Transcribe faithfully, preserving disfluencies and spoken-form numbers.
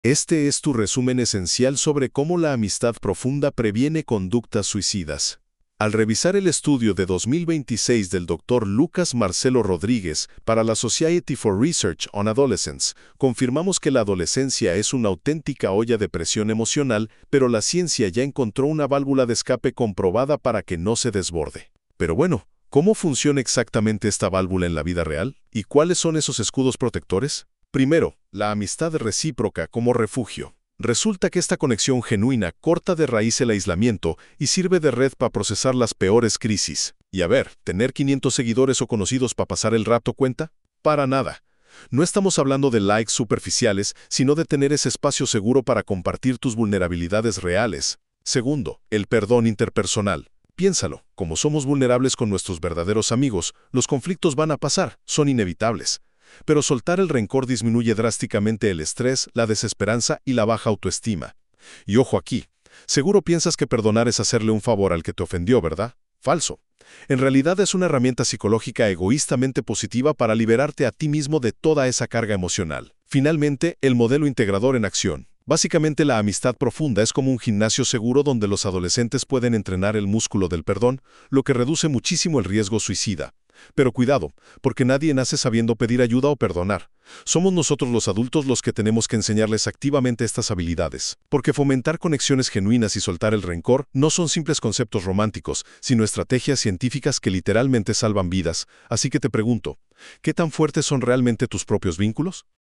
Este es tu resumen esencial sobre cómo la amistad profunda previene conductas suicidas. Al revisar el estudio de dos mil veintiséis del doctor Lucas Marcelo Rodríguez para la Society for Research on Adolescence, confirmamos que la adolescencia es una auténtica olla de presión emocional, pero la ciencia ya encontró una válvula de escape comprobada para que no se desborde. Pero bueno, ¿cómo funciona exactamente esta válvula en la vida real? ¿Y cuáles son esos escudos protectores? Primero, la amistad recíproca como refugio. Resulta que esta conexión genuina corta de raíz el aislamiento y sirve de red para procesar las peores crisis. Y a ver, ¿tener quinientos seguidores o conocidos para pasar el rato cuenta? Para nada. No estamos hablando de likes superficiales, sino de tener ese espacio seguro para compartir tus vulnerabilidades reales. Segundo, el perdón interpersonal. Piénsalo, como somos vulnerables con nuestros verdaderos amigos, los conflictos van a pasar, son inevitables. Pero soltar el rencor disminuye drásticamente el estrés, la desesperanza y la baja autoestima. Y ojo aquí, seguro piensas que perdonar es hacerle un favor al que te ofendió, ¿verdad? Falso. En realidad es una herramienta psicológica egoístamente positiva para liberarte a ti mismo de toda esa carga emocional. Finalmente, el modelo integrador en acción. Básicamente la amistad profunda es como un gimnasio seguro donde los adolescentes pueden entrenar el músculo del perdón, lo que reduce muchísimo el riesgo suicida. Pero cuidado, porque nadie nace sabiendo pedir ayuda o perdonar. Somos nosotros los adultos los que tenemos que enseñarles activamente estas habilidades. Porque fomentar conexiones genuinas y soltar el rencor no son simples conceptos románticos, sino estrategias científicas que literalmente salvan vidas. Así que te pregunto, ¿qué tan fuertes son realmente tus propios vínculos?